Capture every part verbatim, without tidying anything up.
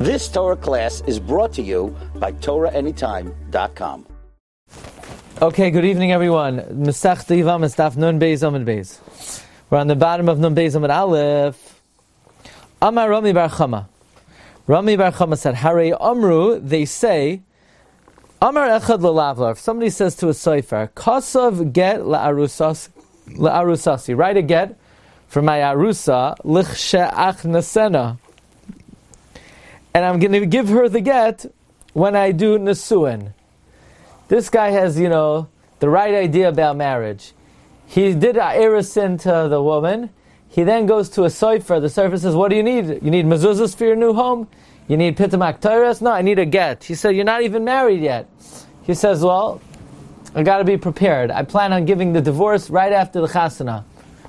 This Torah class is brought to you by Torah Anytime dot com. Okay, good evening, everyone. Masechta Yevamos, Daf Nun Beis Amud Beis. We're on the bottom of Nun Beis Amud Aleph. Amar Rami Bar Chama. Rami Bar Chama said, Hare Amru, they say, Amar Echad L'Lavlar. If somebody says to a sofer, Kasav get la'arusas, la'arusasi, write a get for my arusa, lichshe'ach nasena. And I'm going to give her the get when I do nesuin. This guy has, you know, the right idea about marriage. He did a erisin to the woman. He then goes to a sofer. The sofer says, what do you need? You need mezuzahs for your new home? You need pitamak Torahs? No, I need a get. He said, you're not even married yet. He says, well, I got to be prepared. I plan on giving the divorce right after the chasana.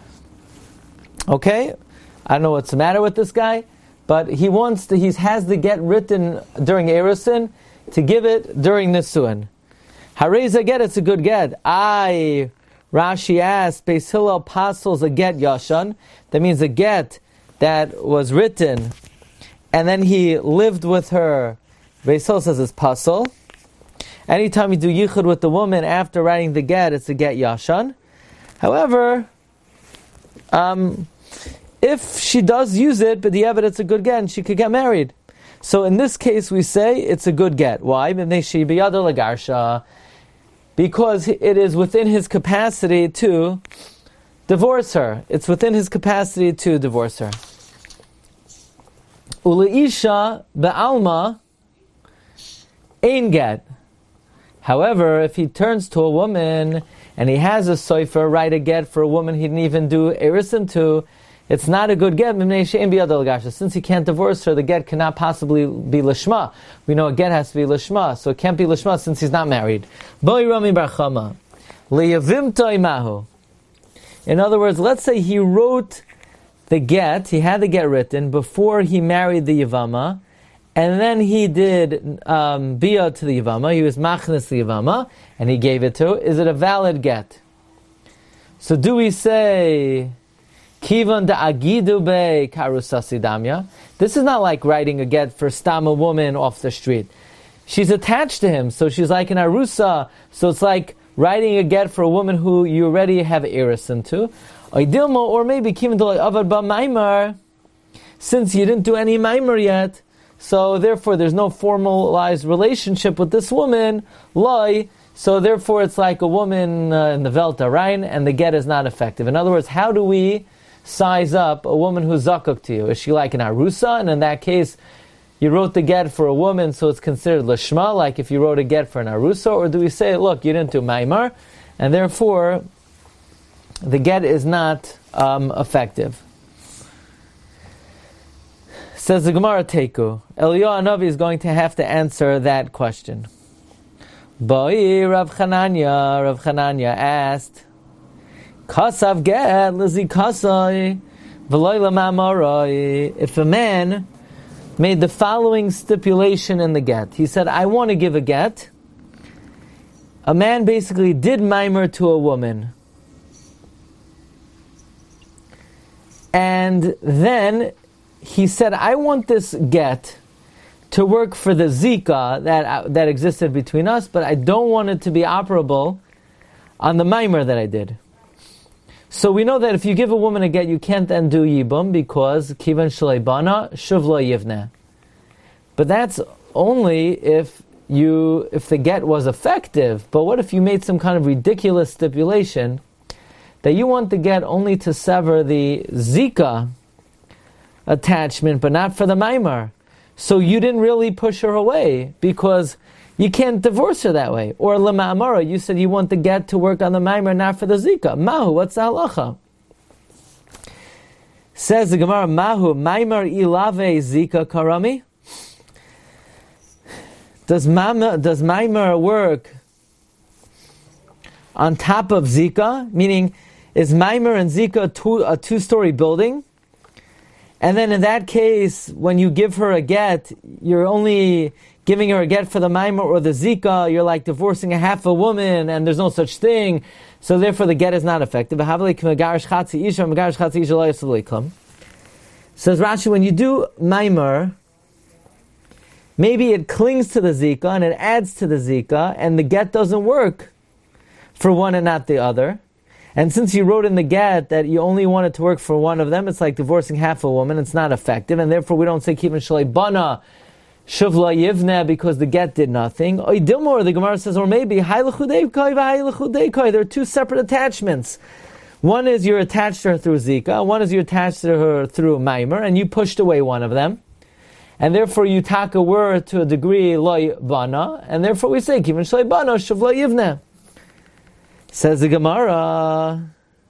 Okay? I don't know what's the matter with this guy, but he wants to, he has the get written during erisin to give it during nisuin. Hareza get, it's a good get. I, Rashi asked, Beis Hillel apostles a get yashan. That means a get that was written, and then he lived with her. Beis Hillel says it's pasul. Anytime you do yichud with the woman after writing the get, it's a get yashan. However, um, if she does use it, but the evidence it's a good get, and she could get married. So in this case, we say it's a good get. Why? Because it is within his capacity to divorce her. It's within his capacity to divorce her. Uleisha be'alma ein get. However, if he turns to a woman and he has a sofer write a get for a woman he didn't even do erisin to, it's not a good get. Since he can't divorce her, the get cannot possibly be lishma. We know a get has to be lishma, so it can't be lishma since he's not married. In other words, let's say he wrote the get, he had the get written before he married the Yavama, and then he did um, bia to the Yavama, he was machnes the Yavama, and he gave it to. Is it a valid get? So do we say Kivan da agidu be karusasi damya? This is not like writing a get for stam a woman off the street. She's attached to him, so she's like an arusa. So it's like writing a get for a woman who you already have erisin to. Or maybe kivan da avad ba maimar, since you didn't do any maimar yet, so therefore there's no formalized relationship with this woman. Loi. So therefore it's like a woman uh, in the Velta Rhein, and the get is not effective. In other words, how do we size up a woman who's zakuk to you? Is she like an arusa? And in that case, you wrote the get for a woman, so it's considered lishma, like if you wrote a get for an arusa? Or do we say, look, you didn't do maimar, and therefore the get is not um, effective? Says the Gemara Teiku. Eliyahu Hanavi is going to have to answer that question. Boi Rav Chananya, Rav Chananya asked, Kasav get lizi kasai v'loy lamamarai. If a man made the following stipulation in the get, he said, I want to give a get. A man basically did maimer to a woman, and then he said, I want this get to work for the zika that uh, that existed between us, but I don't want it to be operable on the maimer that I did. So we know that if you give a woman a get, you can't then do yibum, because kivan shleibana shuvla yivne. But that's only if you if the get was effective. But what if you made some kind of ridiculous stipulation that you want the get only to sever the zika attachment, but not for the maimar? So you didn't really push her away, because you can't divorce her that way. Or lema'amara, you said you want the get to work on the maimar, not for the zika. Mahu, what's the halacha? Says the Gemara, Mahu, maimar ilave zika karami? Does maimar, does maimar work on top of zika? Meaning, is maimar and zika a, two, a two-story building? And then in that case, when you give her a get, you're only giving her a get for the maimar or the zika. You're like divorcing a half a woman, and there's no such thing. So therefore the get is not effective. Says Rashi, when you do maimar, maybe it clings to the zika and it adds to the zika, and the get doesn't work for one and not the other. And since you wrote in the get that you only want it to work for one of them, it's like divorcing half a woman, it's not effective, and therefore we don't say kivin shalei bana shuvla yivne because the get did nothing. Or the Gemara says, or maybe there are two separate attachments. One is you're attached to her through zika, one is you're attached to her through maimer, and you pushed away one of them. And therefore you taka word to a degree loy bana, and therefore we say kivin shalei bana shuvla yivne. Says the Gemara.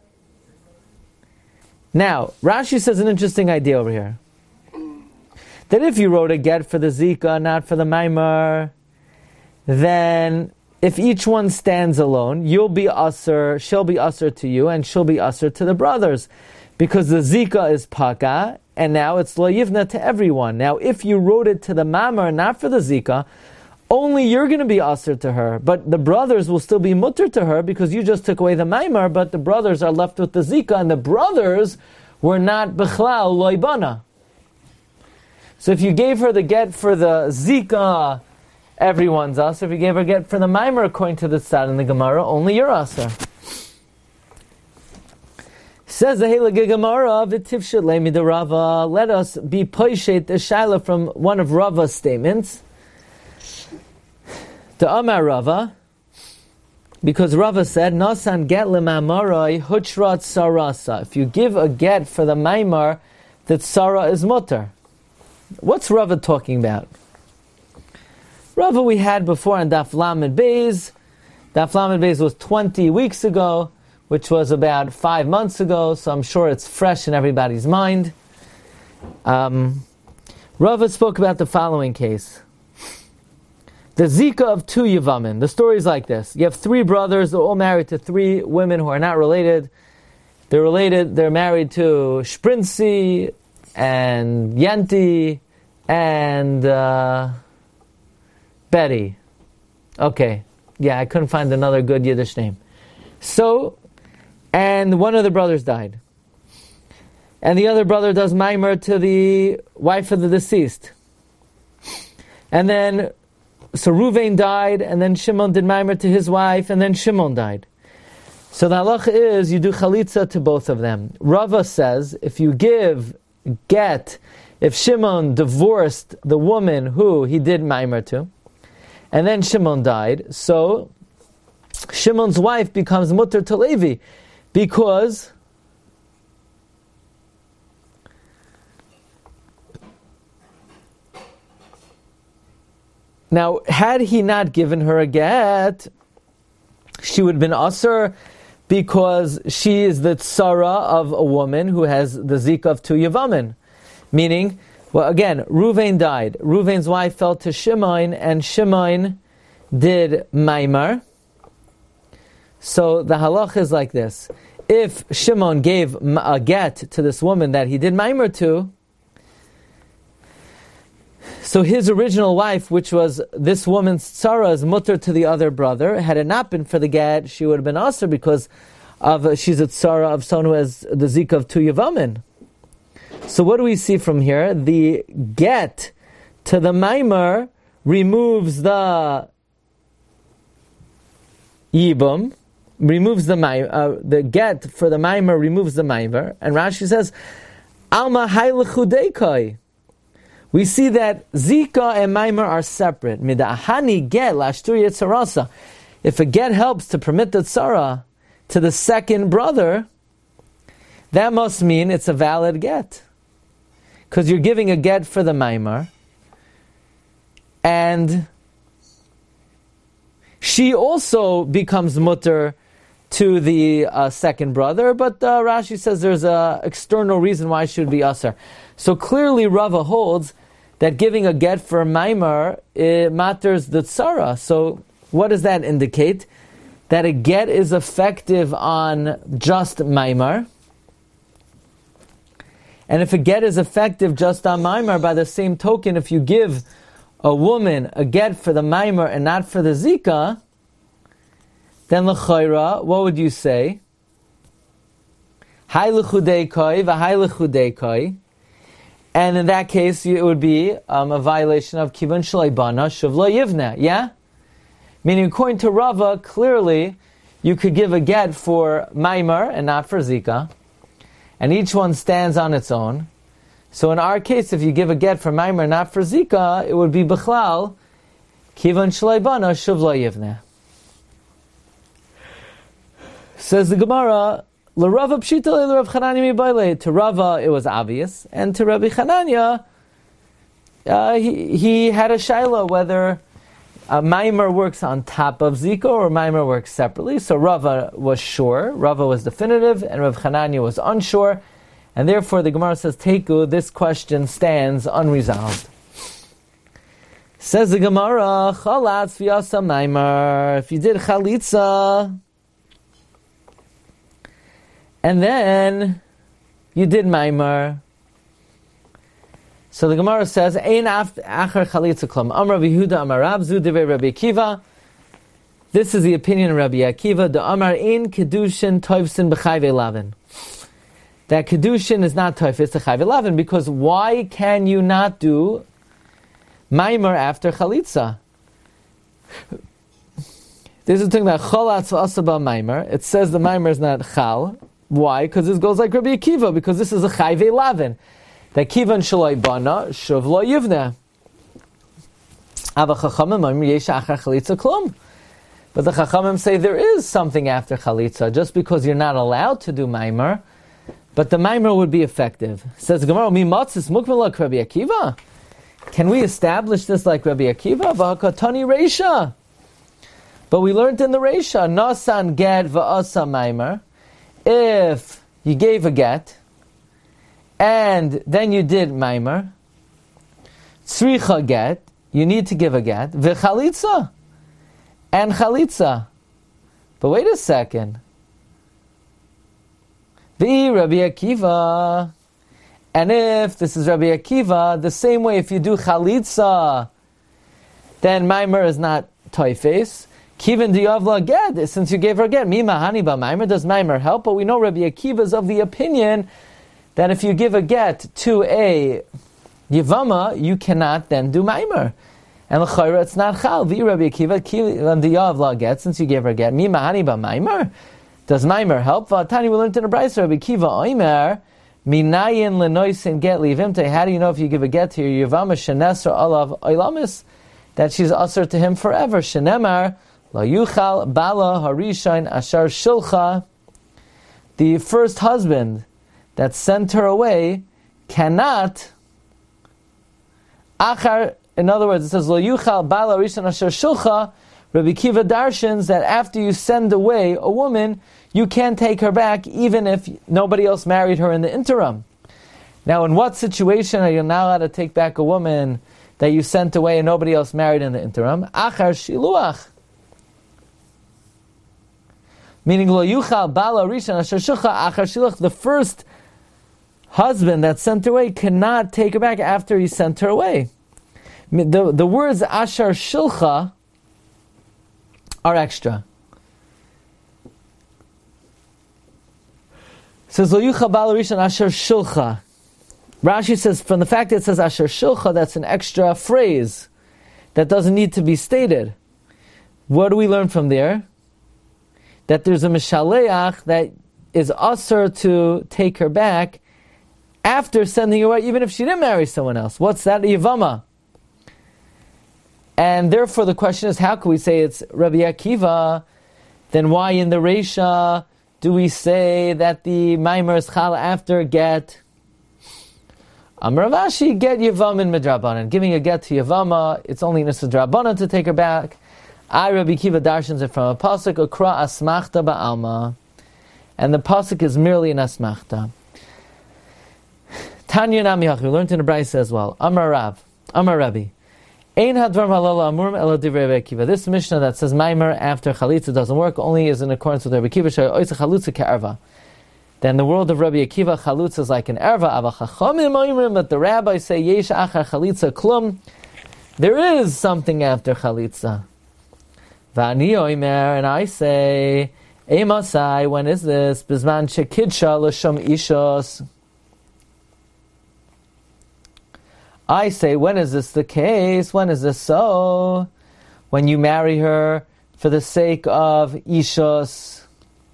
Now, Rashi says an interesting idea over here. That if you wrote a get for the zika, not for the maimar, then if each one stands alone, you'll be usher, she'll be usher to you, and she'll be usher to the brothers. Because the zika is paka, and now it's lo yivna to everyone. Now, if you wrote it to the maimar, not for the zika, only you're going to be usher to her, but the brothers will still be mutter to her because you just took away the maimar, but the brothers are left with the zika, and the brothers were not bechlal loibana. So if you gave her the get for the zika, everyone's usher. If you gave her get for the maimar, according to the Tzad in the Gemara, only you're usher. Says the Heilige Gemara, v'tivshet leimi de Rava. Let us be poishet the shaila from one of Rava's statements. The Amar Rava, because Rava said, Nasan get lemamarai huchrat sarasa. If you give a get for the maimar, that Sarah is mutter. What's Rava talking about? Rava we had before on Daf Lamed Beis. Daf Lamed Beis was twenty weeks ago, which was about five months ago, so I'm sure it's fresh in everybody's mind. Um, Rava spoke about the following case. The zika of two Yavamin. The story is like this. You have three brothers, they're all married to three women who are not related. They're related, they're married to Shprinzi and Yenti and uh, Betty. Okay. Yeah, I couldn't find another good Yiddish name. So, and one of the brothers died. And the other brother does maimer to the wife of the deceased. And then So Ruvain died, and then Shimon did maimer to his wife, and then Shimon died. So the halacha is, you do chalitza to both of them. Rava says, if you give get, if Shimon divorced the woman who he did maimer to, and then Shimon died, so Shimon's wife becomes mutter to Levi, because now, had he not given her a get, she would have been asur because she is the tzara of a woman who has the zika of two Yavamin. Meaning, well, again, Ruvain died. Ruvain's wife fell to Shimon, and Shimon did maimar. So the halach is like this. If Shimon gave a get to this woman that he did maimar to, so his original wife, which was this woman's tzara's mutter to the other brother, had it not been for the get, she would have been asur because of uh, she's a tzara of someone who has the zika of two Yavamin. So what do we see from here? The get to the maimar removes the yibum, removes the maimar, uh, the get for the maimar removes the maimar, and Rashi says, Alma haylechudeikai. We see that zika and maimar are separate. Midahani get lashtur yitzarasa. If a get helps to permit the tzara to the second brother, that must mean it's a valid get. Because you're giving a get for the maimar, and she also becomes mutter to the uh, second brother, but uh, Rashi says there's an external reason why she would be asur. So clearly Rava holds that giving a get for maimar, it matters the tzara. So what does that indicate? That a get is effective on just maimar. And if a get is effective just on maimar, by the same token, if you give a woman a get for the maimar and not for the zika, then l'chayra, what would you say? Hai l'chudei koi v'hai l'chudei koi. And in that case, it would be um, a violation of Kivan Shalai Bana Shuv Lo Yivneh, yeah? Meaning, according to Rava, clearly, you could give a get for Maimar and not for Zika. And each one stands on its own. So in our case, if you give a get for Maimar, not for Zika, it would be Bechlal, Kivan Shalai Bana Shuv Lo Yivneh. Says the Gemara, L'Rava Pshita L'Rav Chananya Mibayle. To Rava, it was obvious. And to Rabbi Chananya, uh, he, he had a shaila whether Uh, Maimer works on top of Zika or Maimer works separately. So Rava was sure, Rava was definitive, and Rav Chananya was unsure, and therefore the Gemara says, Teiku, this question stands unresolved. Says the Gemara, Chalatz v'yasa Maimer, if you did Chalitza, and then you did Maimer, so the Gemara says, Ein achar chalitza klum. Amar Yehuda Amar Rav Zu Divrei Rabbi Akiva. This is the opinion of Rabbi Akiva. The Amar Ein kedushin toivsin b'chayve lavin. That kedushin is not toifis to chayve lavin, because why can you not do maimer after chalitza? This is talking about cholatz v'asaba maimer. It says the maimer is not chal. Why? Because this goes like Rabbi Akiva, because this is a chayve lavin. That kivan shalai bana shuv lo yivneh. Ava chachamim amir yesh achar chalitza klum. But the chachamim say there is something after chalitza, just because you're not allowed to do maimer, but the maimer would be effective. Says Gemara, mi matzis mukmel like Rabbi Akiva. Can we establish this like Rabbi Akiva? V'hakatani reisha. But we learned in the reisha, nasan get v'asa maimer. If you gave a get, and then you did maimer, tzricha get, you need to give a get, v'chalitza, and chalitza. But wait a second. V'i Rabbi Akiva, and if this is Rabbi Akiva, the same way if you do chalitza, then maimer is not toifes. Kivan diyavla get, since you gave her a get, mi mahani ba maimer, does maimer help? But we know Rabbi Akiva is of the opinion that if you give a get to a Yivama, you cannot then do Maimer. And l'chayra, it's not Chal. V'i Rabbi Akiva, kivan diyavla get, since you gave her a get, mi mahani ba Maimer? Does Maimer help? V'atani, we learned in a brayso, Rabbi Akiva oimer, minayin lenoisin get livimte. How do you know if you give a get to your Yivama, shenesra alav oilamis, that she's usher to him forever? Shenemar, la yuchal bala harishain ashar shilcha. The first husband that sent her away cannot achar, in other words, it says lo yuchal bala rishon asher shulcha. Rabbi Akiva darshans that after you send away a woman, you can't take her back even if nobody else married her in the interim. Now, in what situation are you not allowed to take back a woman that you sent away and nobody else married in the interim? Achar shiluach. Meaning lo yuchal bala rishon asher shulcha achar shiluach. The first husband that sent her away cannot take her back after he sent her away. The, the words ashar shilcha are extra. It says, Lo yucha bal rishon asher shilcha. Rashi says, from the fact that it says asher shilcha, that's an extra phrase that doesn't need to be stated. What do we learn from there? That there's a mishaleach that is usher to take her back after sending her away, even if she didn't marry someone else. What's that? Yivama. And therefore the question is, how can we say it's Rabbi Akiva? Then why in the Reisha do we say that the Maimer is Chal after get? Amar Rav Ashi, get Yivam in Midrabanan. Giving a get to Yivama, it's only Nisa Drabanan to take her back. I, Rabbi Akiva, darshans it from a pasuk, Ukra Asmachta Ba'alma. And the pasuk is merely an Asmachta. Tanya Namiyach, we learned in the Brayse as well. Amar Rav, Amar Rabbi. Ein hadvar halala amurim ela divrei Rabbi Akiva. This Mishnah that says Maimer after Chalitza doesn't work, only is in accordance with Rabbi Akiva. Shai oitza Chalutza ke'erva. Then the world of Rabbi Akiva, Chalutza is like an erva. Ava chachamim oimrim, but the rabbis say yesh achar Chalitza klum. There is something after Chalitza. V'ani oimer, and I say, Eimasai, when is this? Bizman shekidsha l'sham ishos. I say, when is this the case? When is this so? When you marry her for the sake of Ishos.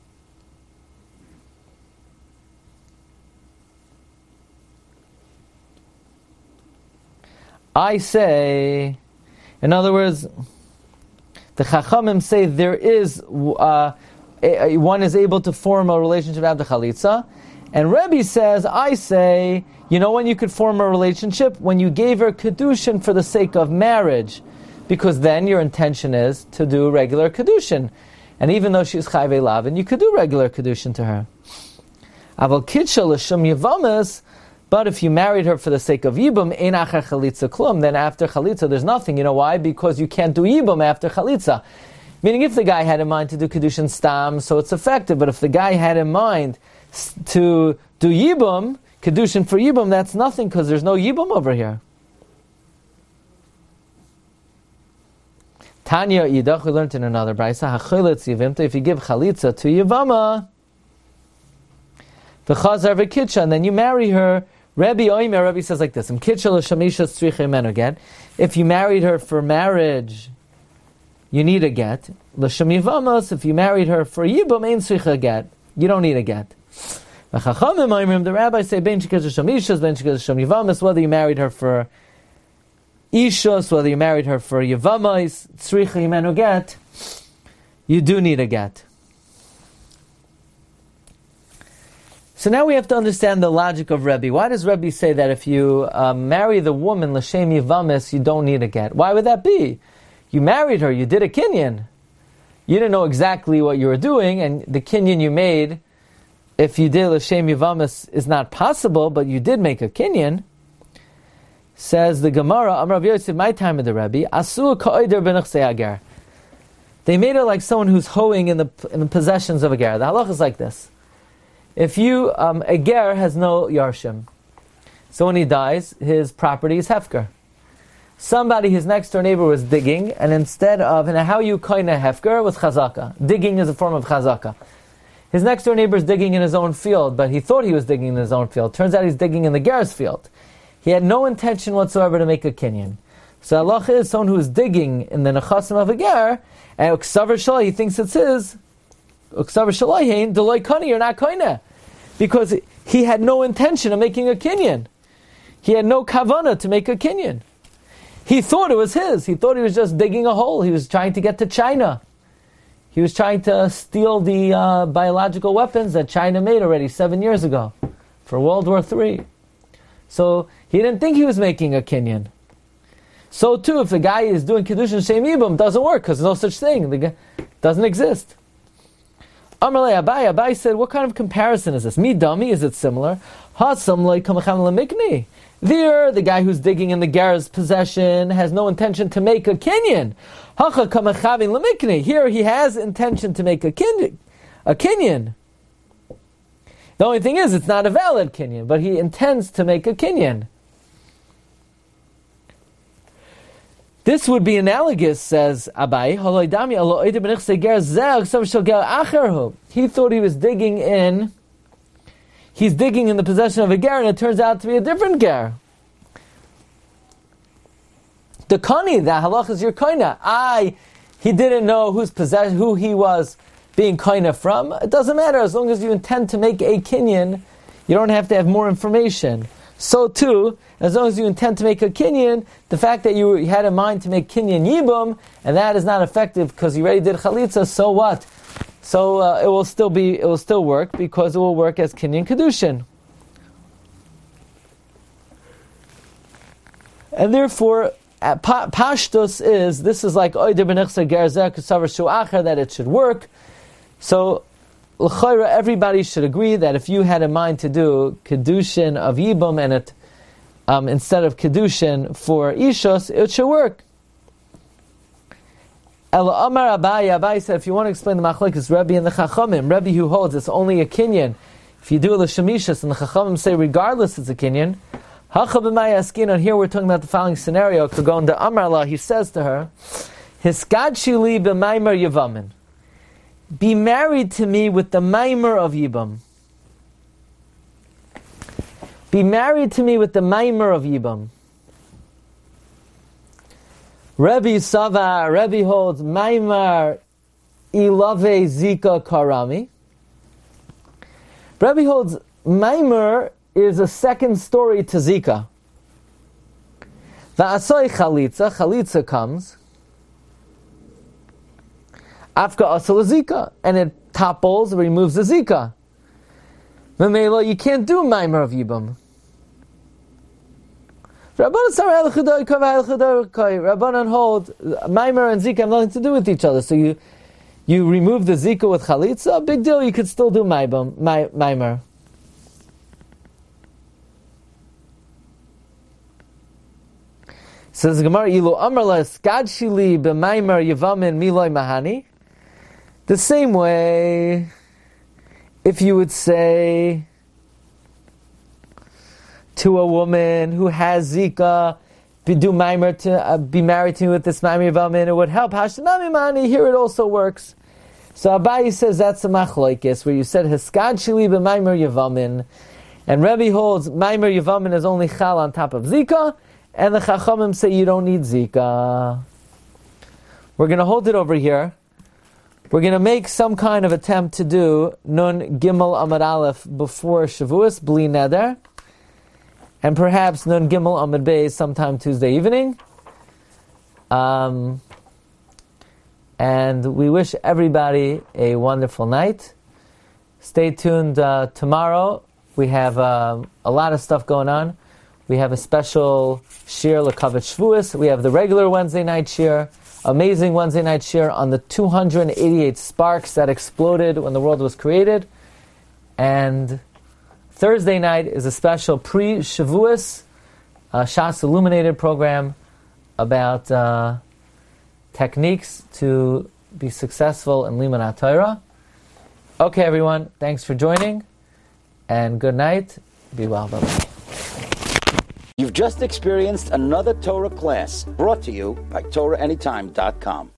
I say, in other words, the Chachamim say there is, uh, a, a, one is able to form a relationship after Chalitza, and Rebbe says, I say, you know when you could form a relationship? When you gave her Kedushin for the sake of marriage, because then your intention is to do regular Kedushin. And even though she's Chayvei Lavin, you could do regular Kedushin to her. Aval Kidsha L'Shum Yevamis, but if you married her for the sake of Yibum, Ein Achar Chalitza Klum, then after Chalitza there's nothing. You know why? Because you can't do Yibum after Chalitza. Meaning if the guy had in mind to do Kedushin Stam, so it's effective, but if the guy had in mind to do Yibum, Kedushin for Yibum, that's nothing because there's no Yibum over here. Tanya Idach, we learned in another Braisa, Hachilitz Yivimta, if you give Chalitza to Yivama, V'chazar v'kitsha, and then you marry her, Rebbe Oimer, Rebbe says like this, if you married her for marriage, you need a get. L'shem Yivamos, if you married her for Yibum, ein tzricha get. You don't need a get. The rabbis say, ben shekez Hashem Ishos, ben shekez Hashem Yivamos, whether you married her for Ishos, whether you married her for Yivamos, tzricha yimenu get, you do need a get. So now we have to understand the logic of Rebbe. Why does Rebbe say that if you uh, marry the woman, l'shem yivamis, you don't need a get? Why would that be? You married her, you did a kinyan. You didn't know exactly what you were doing, and the kinyan you made, if you did l'shem yivamis, is not possible, but you did make a kinyan. Says the Gemara, Amar Rav Yosef, my time of the Rebbe, asu ka'oder b'nechsei ager. They made her like someone who's hoeing in the, in the possessions of a ger. The halach is like this. If you, um, a ger has no yarshim. So when he dies, his property is hefker. Somebody, his next door neighbor, was digging, and instead of, and how you koine hefker was chazaka. Digging is a form of chazaka. His next door neighbor is digging in his own field, but he thought he was digging in his own field. Turns out he's digging in the ger's field. He had no intention whatsoever to make a kinyan. So Allah is someone who is digging in the nechasim of a ger, and uksaver shalai, he thinks it's his. Uksaver shalai hein, deloy kani, you're not koine. Because he had no intention of making a kinyan. He had no kavanah to make a kinyan. He thought it was his. He thought he was just digging a hole. He was trying to get to China. He was trying to steal the uh, biological weapons that China made already seven years ago for World War Three. So he didn't think he was making a kinyan. So too, if the guy is doing Kedushin Shem Yibum, doesn't work because there's no such thing. The guy doesn't exist. Amarle Abai, Abai said, what kind of comparison is this? Me dummy, is it similar? Hasam like kamacham lemikni. There, the guy who's digging in the ger's possession has no intention to make a kinyan. Hacha kamachavin lemikni. Here he has intention to make a kinyan. A kinyan. The only thing is, it's not a valid kinyan, but he intends to make a kinyan. This would be analogous, says Abai. He thought he was digging in, he's digging in the possession of a ger, and it turns out to be a different ger. The kani, the halach is your koina. I, he didn't know whose possession, who he was being koina from. It doesn't matter, as long as you intend to make a kinyan, you don't have to have more information. So too, as long as you intend to make a kinyan, the fact that you had in mind to make kinyan yibum, and that is not effective because you already did chalitza, so what? So uh, it will still be, it will still work because it will work as kinyan kedushin. And therefore, uh, pa- pashtus is, this is like oider b'nechsa gerzeh kusavar shu'acher, that it should work. So l'chayra, everybody should agree that if you had in mind to do kedushin of yibum and it um, instead of kedushin for ishos, it should work. Ela Amar Abai, Abai said, if you want to explain the machlokes, Rebbe and the Chachamim, Rebbe who holds it's only a kinyan. If you do it l'shemishas, and the Chachamim say regardless it's a kinyan. Hacha b'may askin, and here we're talking about the following scenario. Kagon de Amar La, he says to her, Hiskadshi li b'maimer yevamin. Be married to me with the maimer of Yibam. Be married to me with the maimer of Yibam. Rebbe Sava, Rebbe holds Maimar Ilave Zika Karami. Rebbe holds Maimar is a second story to Zika. Va'asoi Chalitza, Chalitza comes. Afka Asal Zika, and it topples, removes the Zika. Memelo, you can't do Maimar of Yibam. Rabbanan hold Maimar and Zika have nothing to do with each other. So you you remove the Zika with Chalitza, big deal, you could still do Maimar. Says Gemara, Ilu Amarla Skadshili b'Maimar Yavamin Miloi Mahani. The same way, if you would say to a woman who has Zika, be do Maimar to uh, be married to me with this Maimar Yavamin, it would help. Hashanami Mahani, here it also works. So Abayi says that's a machlokes where you said Skadshili b'Maimar Yavamin, and Rebbe holds Maimar Yavamin is only chal on top of Zika. And the Chachamim say you don't need Zika. We're going to hold it over here. We're going to make some kind of attempt to do Nun Gimel Amud Aleph before Shavuos, Bli Neder. And perhaps Nun Gimel Amud Beis sometime Tuesday evening. Um, and we wish everybody a wonderful night. Stay tuned uh, tomorrow. We have uh, a lot of stuff going on. We have a special shir L'Kavet Shavuos. We have the regular Wednesday night shir, amazing Wednesday night shir on the two hundred eighty-eight sparks that exploded when the world was created. And Thursday night is a special pre-Shavuos uh, Shas Illuminated program about uh, techniques to be successful in Liman HaTorah. Okay, everyone, thanks for joining, and good night. Be well. Bye-bye. You've just experienced another Torah class brought to you by Torah Anytime dot com.